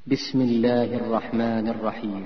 بسم الله الرحمن الرحيم.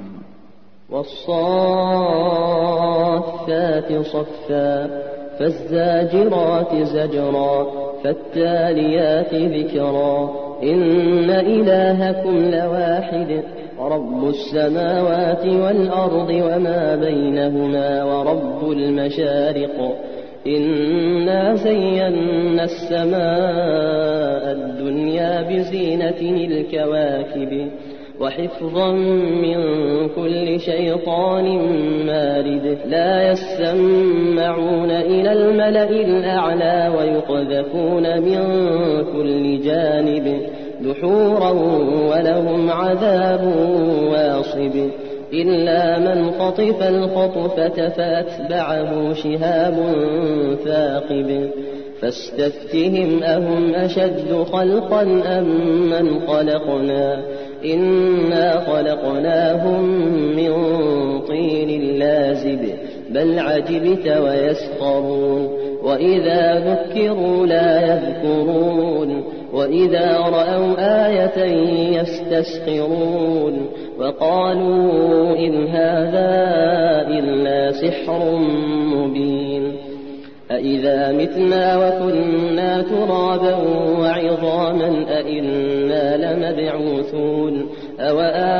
والصافات صفا فالزاجرات زجرا فالتاليات ذكرا إن إلهكم لواحد رب السماوات والأرض وما بينهما ورب المشارق إنا زينا السماء الدنيا بزينة الكواكب وحفظا من كل شيطان مارد لا يسمعون إلى الملأ الأعلى ويقذفون من كل جانب دحورا ولهم عذاب واصب إلا من خطف الخطفة فأتبعه شهاب ثاقب فاستفتهم أهم أشد خلقا أم من خلقنا إنا خلقناهم من طين لازب بل عجبت ويسخرون وإذا ذكروا لا يذكرون وإذا رأوا آية يستسخرون وقالوا إن هذا إلا سحر مبين أإذا متنا وكنا ترابا وعظاما أإنا لمبعوثون أو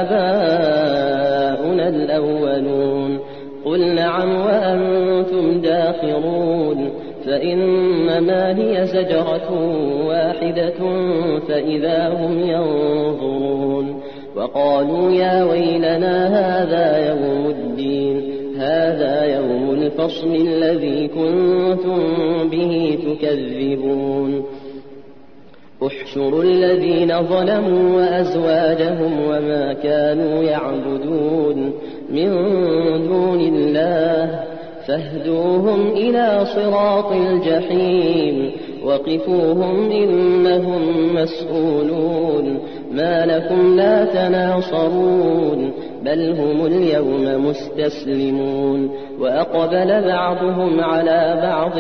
آباؤنا الأولون قل نعم وأنتم داخرون فإنما هي زجرة واحدة فإذا هم ينظرون وقالوا يا ويلنا هذا يوم الدين هذا يوم الفصل الذي كنتم به تكذبون احشروا الذين ظلموا وأزواجهم وما كانوا يعبدون من دون الله فاهدوهم إلى صراط الجحيم وقفوهم إنهم مسؤولون ما لكم لا تناصرون بل هم اليوم مستسلمون وأقبل بعضهم على بعض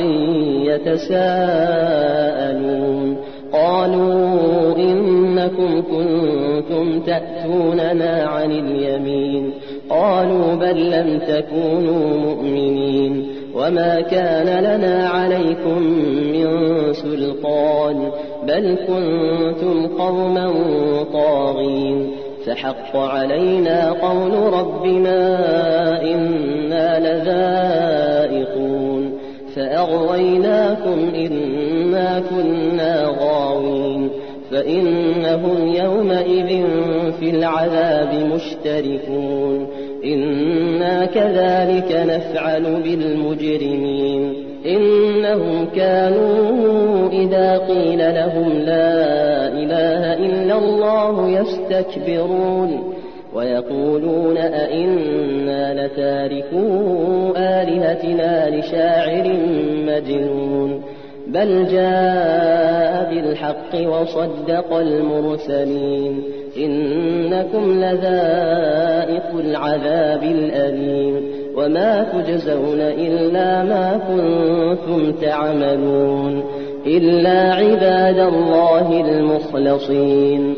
يتساءلون قالوا إنكم كنتم تأتوننا عن اليمين قالوا بل لم تكونوا مؤمنين وما كان لنا عليكم من سلطان بل كنتم قوما طاغين فحق علينا قول ربنا إنا لذائقون فأغويناكم إنا كنا غاوين فإنهم يومئذ في العذاب مشتركون إنا كذلك نفعل بالمجرمين إنهم كانوا إذا قيل لهم لا إله إلا الله يستكبرون ويقولون أئنا لتاركو آلهتنا لشاعر مجنون بل جاء بالحق وصدق المرسلين إنكم لذائق العذاب الأليم وما تجزون إلا ما كنتم تعملون إلا عباد الله المخلصين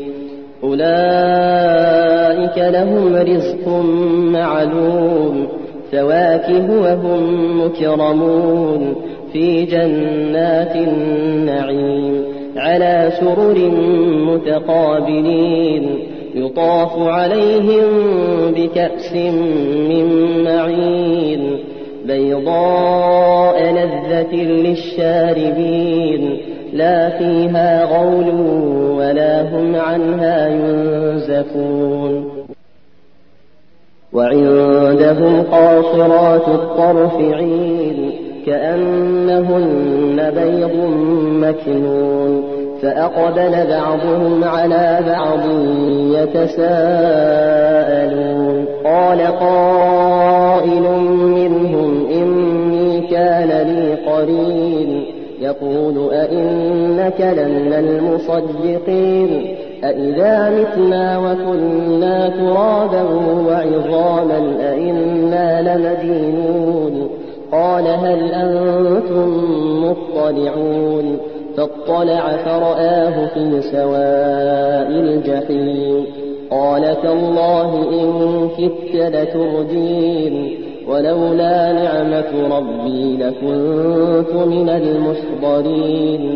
أولئك لهم رزق معلوم فواكه وهم مكرمون في جنات النعيم على سرر متقابلين يطاف عليهم بكأس من معين بيضاء لذة للشاربين لا فيها غول ولا هم عنها ينزفون وعندهم قاصرات الطرف عين كأنهن بيض مكنون فأقبل بعضهم على بعض يتساءلون قال قائل منهم إني كان لي قرين يقول أئنك لمن المصدقين أئذا متنا وكنا ترابا وعظاما أئنا لمدينون قال هل أنتم مطلعون فاطلع فرآه في سواء الجحيم قال تالله إن كدت لتردين ولولا نعمة ربي لكنت من المحضرين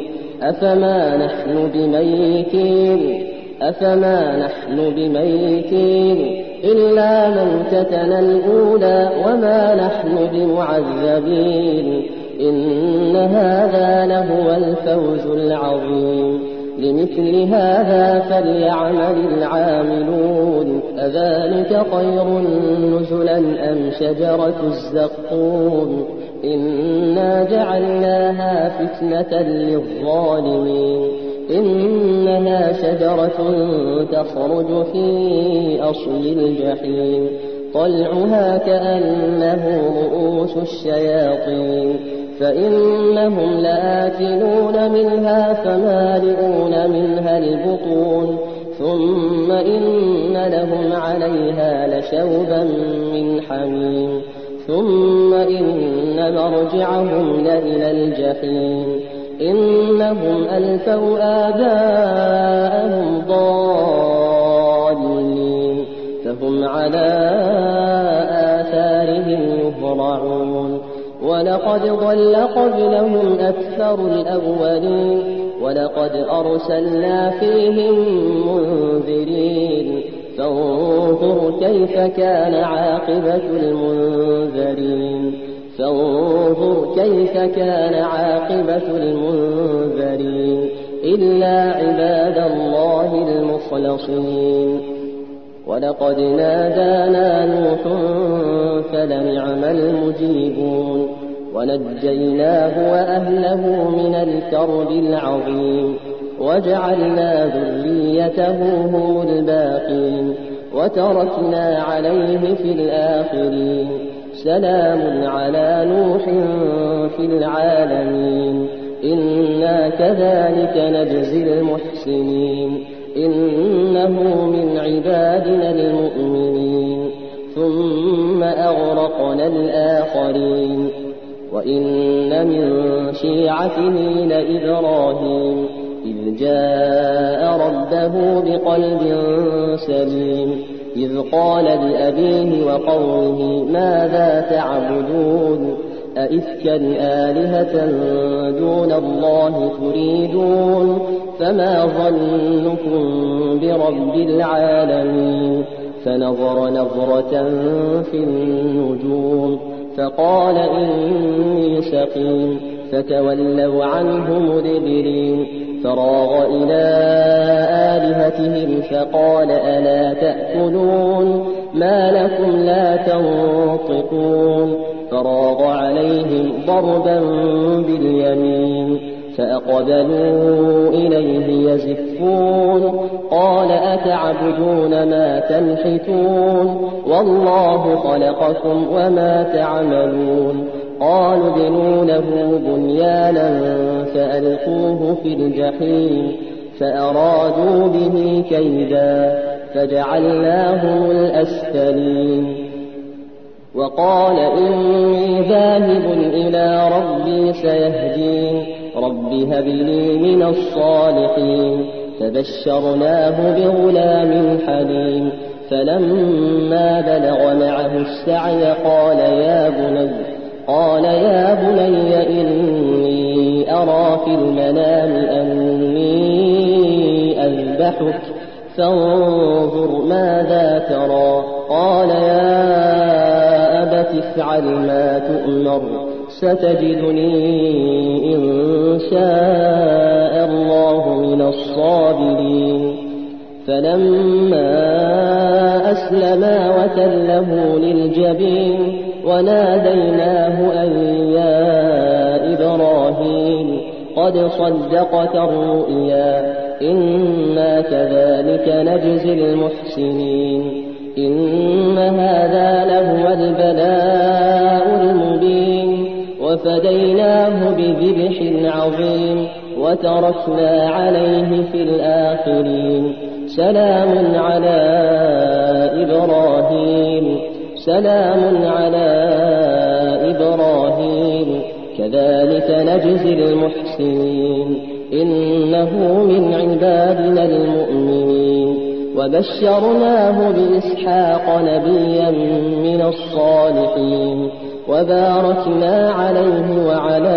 أفما نحن بميتين إلا موتتنا الأولى وما نحن بمعذبين إن هذا لهو الفوز العظيم لمثل هذا فليعمل العاملون أذلك خير نزلا أم شجرة الزقوم إنا جعلناها فتنة للظالمين إنها شجرة تخرج في أصل الجحيم طلعها كأنه رؤوس الشياطين فإنهم لآكلون منها فمالئون منها البطون ثم إن لهم عليها لشوبا من حميم ثم إن مرجعهم لإلى الجحيم إنهم ألفوا آباءهم ضالين فهم على آثارهم يهرعون ولقد ضل قبلهم أكثر الأولين ولقد أرسلنا فيهم منذرين فانظر كيف كان عاقبة المنذرين إلا عباد الله المخلصين ولقد نادانا نوح فلنعم المجيبون ونجيناه وأهله من الكرب العظيم وجعلنا ذريته هم الباقين وتركنا عليه في الآخرين سلام على نوح في العالمين إنا كذلك نجزي المحسنين إنه من عبادنا المؤمنين ثم أغرقنا الآخرين وإن من شيعته لإبراهيم إذ جاء ربه بقلب سليم إذ قال لأبيه وقومه ماذا تعبدون أئفكا آلهة دون الله تريدون فما ظنكم برب العالمين فنظر نظرة في النجوم فقال إني سقيم فتولوا عنه مدبرين فراغ إلى آلهتهم فقال ألا تأكلون ما لكم لا تنطقون فراغ عليهم ضربا باليمين فأقبلوا إليه يزفون قال أتعبدون ما تنحتون والله خلقكم وما تعملون قالوا ابنوا له بنيانا فألقوه في الجحيم فأرادوا به كيدا فجعلناهم الأسفلين وقال إني ذاهب إلى ربي سيهدين رب هب لي من الصالحين فبشرناه بغلام حليم فلما بلغ معه السعي قال يا بني إني أرى في المنام أني أذبحك فانظر ماذا ترى قال يا أبت افعل ما تؤمر ستجدني إن شاء الله من الصابرين فلما أسلما وتله للجبين وناديناه أن يا إبراهيم قد صدقت الرؤيا إنا كذلك نجزي المحسنين إن هذا لهو البلاء المبين وفديناه بذبح عظيم وتركنا عليه في الآخرين سلام على إبراهيم كذلك نجزي المحسنين إنه من عبادنا المؤمنين وبشرناه بإسحاق نبيا من الصالحين وباركنا عليه وعلى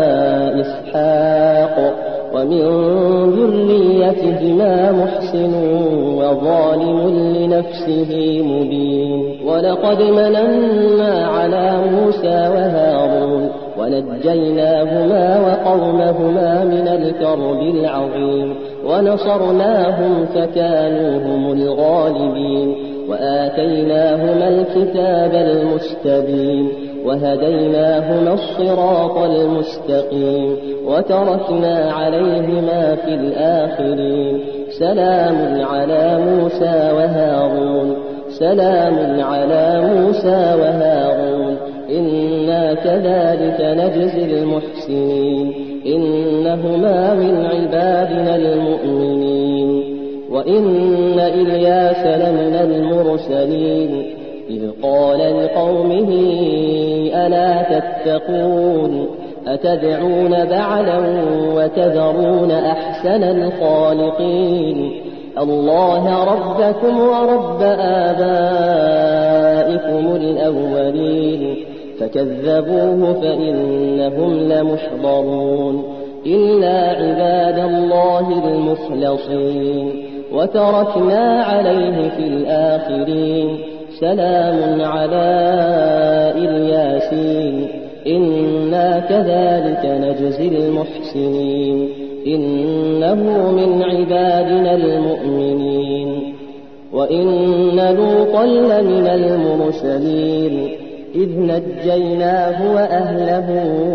إسحاق ومن ذريتهما محسن وظالم لنفسه مبين ولقد مننا على موسى وهارون ونجيناهما وقومهما من الكرب العظيم ونصرناهم فكانوا هم الغالبين وآتيناهما الكتاب المستبين وهديناهما الصراط المستقيم وتركنا عليهما في الآخرين سلام على موسى وهارون سلام على موسى وهارون إنا كذلك نجزي المحسنين إنهما من عبادنا المؤمنين وإن إلياس لمن المرسلين إذ قال لقومه ألا تتقون أتدعون بعلا وتذرون أحسن الخالقين الله ربكم ورب آبائكم الأولين فكذبوه فإنهم لمحضرون إلا عباد الله المخلصين وتركنا عليه في الآخرين سلام على الياسين إنا كذلك نجزي المحسنين إنه من عبادنا المؤمنين وإن لوطا لمن المرسلين إذ نجيناه وأهله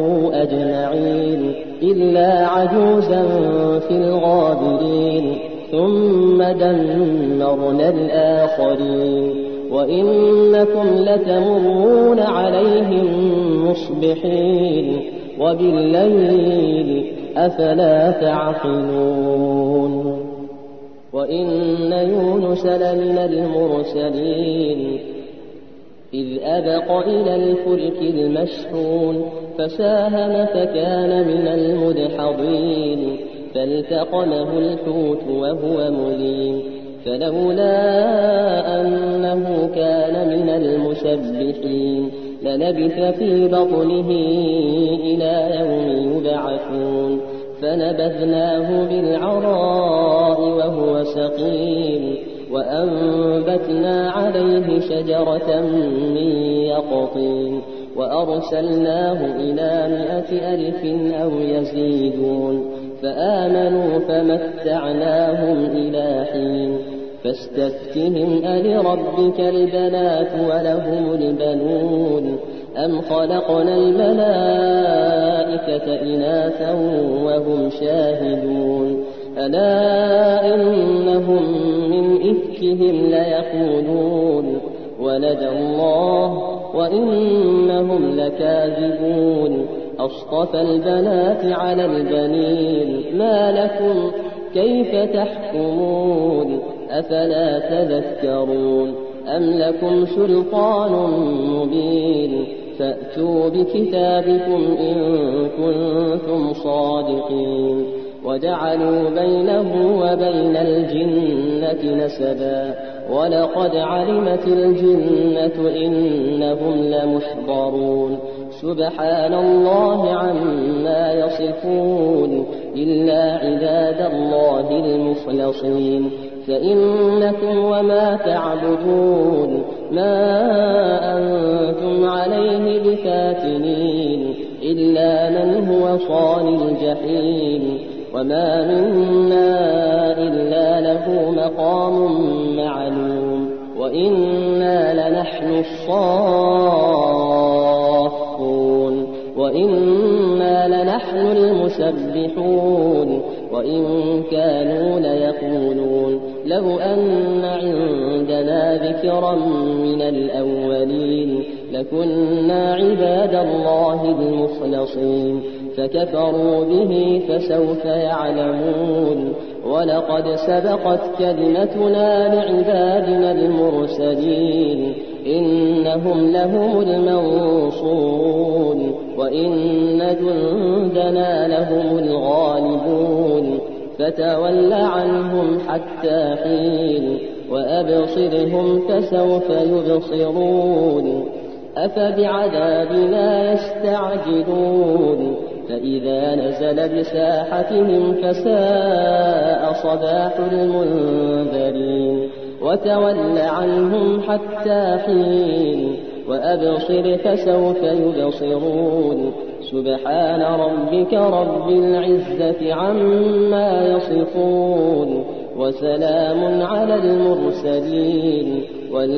أجمعين إلا عجوزا في الغابرين ثم دمرنا الآخرين وإنكم لتمرون عليهم مصبحين وبالليل أفلا تعقلون وإن يونس لمن المرسلين إذ أبق إلى الفلك المشحون فساهم فكان من المدحضين فالتقمه الحوت وهو مليم فلولا أنه كان من المسبحين للبث في بطنه إلى يوم يبعثون فنبذناه بالعراء وهو سقيم وأنبتنا عليه شجرة من يقطين وأرسلناه إلى 100,000 أو يزيدون فآمنوا فمتعناهم إلى حين فاستفتهم ألربك البنات ولهم البنون أم خلقنا الملائكة إناثا وهم شاهدون ألا إنهم من إفكهم ليقولون ولد الله وإنهم لكاذبون أصطفى البنات على البنين ما لكم كيف تحكمون أفلا تذكرون أم لكم سلطان مبين فأتوا بكتابكم إن كنتم صادقين وجعلوا بينه وبين الجنة نسبا ولقد علمت الجنة إنهم لمحضرون سبحان الله عما يصفون إلا عباد الله المخلصين فإنكم وما تعبدون ما أنتم عليه بفاتنين إلا من هو صال الجحيم وما منا إلا له مقام معلوم وإنا لنحن الصافون وإنا لنحن المسبحون وإن كانوا ليقولون لو أن عندنا ذكرا من الأولين لكنا عباد الله المخلصين فكفروا به فسوف يعلمون ولقد سبقت كلمتنا لعبادنا المرسلين إنهم لهم المنصورون وإن جندنا لهم الغالبون فتول عنهم حتى حين وأبصرهم فسوف يبصرون أفبعذابنا يستعجلون فإذا نزل بساحتهم فساء صباح المنذرين وتول عنهم حتى حين وأبصر فسوف يبصرون سبحان ربك رب العزة عما يصفون وسلام على المرسلين